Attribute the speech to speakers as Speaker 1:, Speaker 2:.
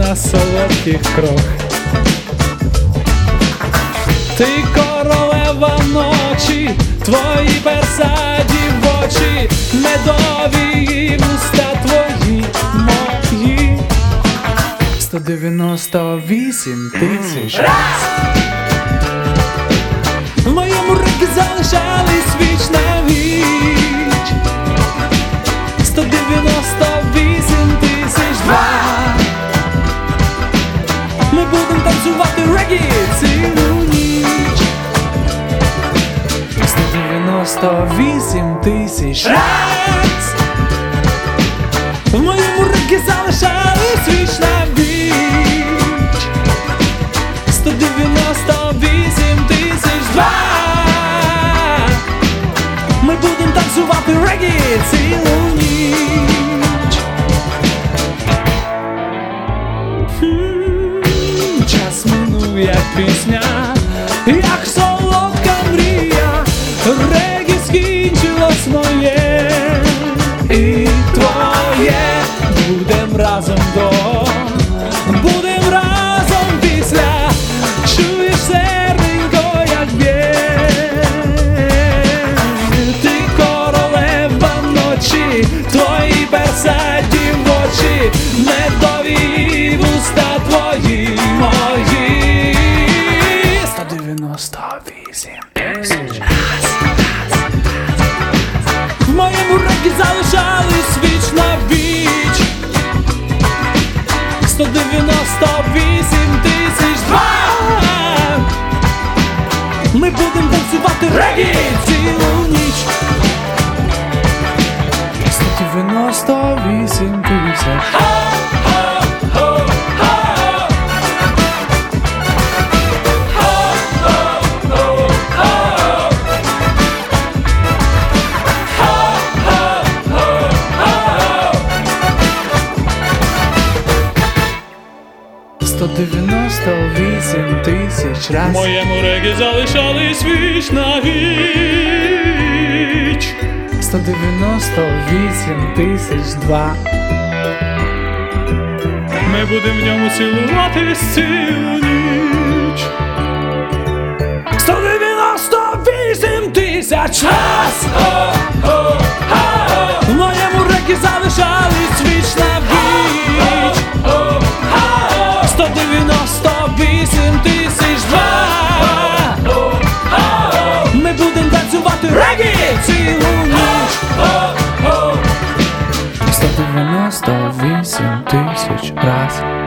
Speaker 1: на солодких крок. Ти королева ночі, твої персаді в очі, медові вуста твої, мої. 198 тисяч раз в моєму регі залишались віч на віч. 198 тисяч два. Ми будем танцювати регі цілу ніч. 198 тисяч раз в моєму регі залишались віч на віч. 198 тисяч два. Ми будем танцювати регі цілу ніч. Час минув як пісня, як солодка мрія. Регі скінчилось моє і твоє. Будем разом до, будем разом після. Чуєш серденько, як б'є. Ти королева ночі, твої персаді в очі, медові вуста твої, мої. 198 тисяч раз. В моєму регі залишались віч на віч. 198 тисяч два. Ми будем танцювати регі цілу ніч. 198 тисяч. 198 тисяч раз.
Speaker 2: В моєму регі залишались віч на віч.
Speaker 1: 198 тисяч два.
Speaker 2: Ми будем в ньому цілуватись цілу ніч.
Speaker 1: 198 тисяч раз. В моєму регі залишались віч на віч. 198 тисяч два. Ми будем танцювати регі цілу ніч. 198 тисяч раз.